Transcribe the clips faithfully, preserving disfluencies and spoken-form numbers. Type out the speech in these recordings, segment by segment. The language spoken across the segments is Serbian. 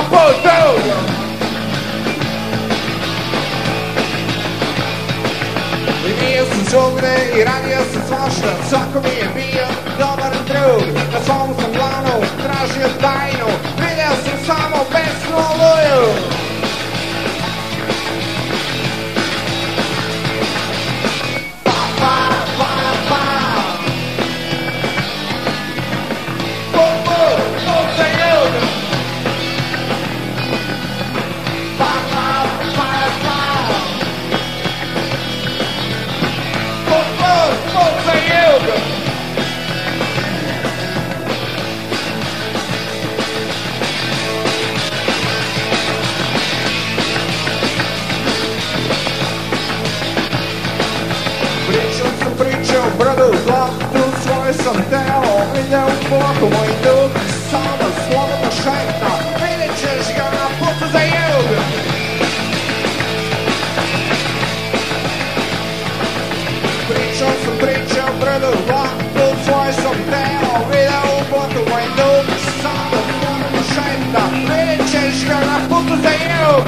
potuto. I bio sam svugde i radio sam svašta, svako mi je bio dobar drug. Na svom sam planu tražio tajnu, video sam samo besnu oluju. Pa, pa, pa, pa. Po, po, po za ljudi. Pa, pa, pa, pa. Po, po, po za ljudi. Pričao sam priče o brdu, zlatu svoje sam teo. Ide u boku moj dug, sada slobodno šeta. Vidjet ćeš ga na putu za jug. Pričao sam priče o brdu, zlatu svoje sam teo. Ide u boku moj dug, sada slobodno šeta. Vidjet ćeš ga na putu za jug.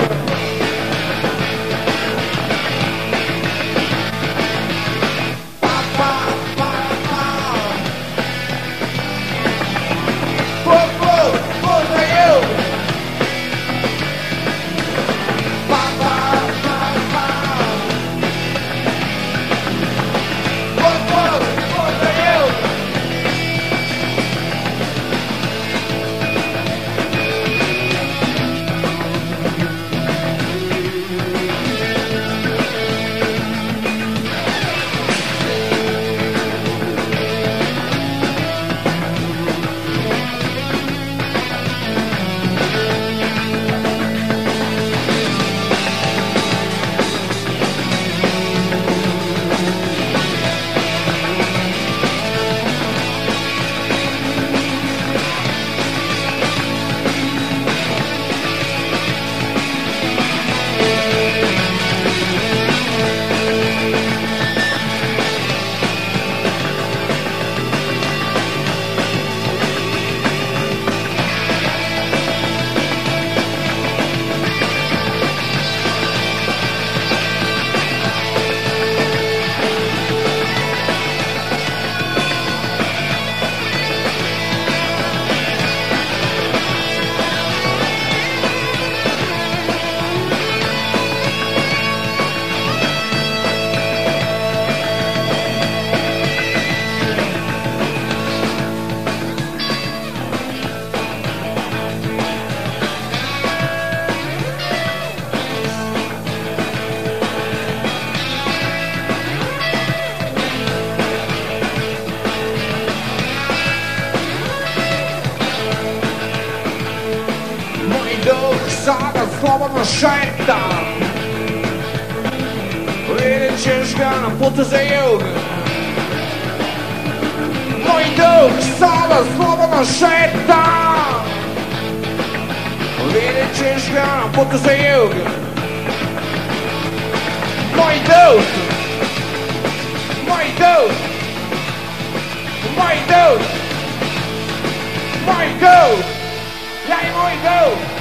Sada slobodno šetam. Vidjet ćeš ga na putu za jug. Moj dug sada slobodno šetam. Vidjet ćeš ga na putu za jug. Moj dug. Moj dug. Moj dug. Moj dug. Ja i moj dug.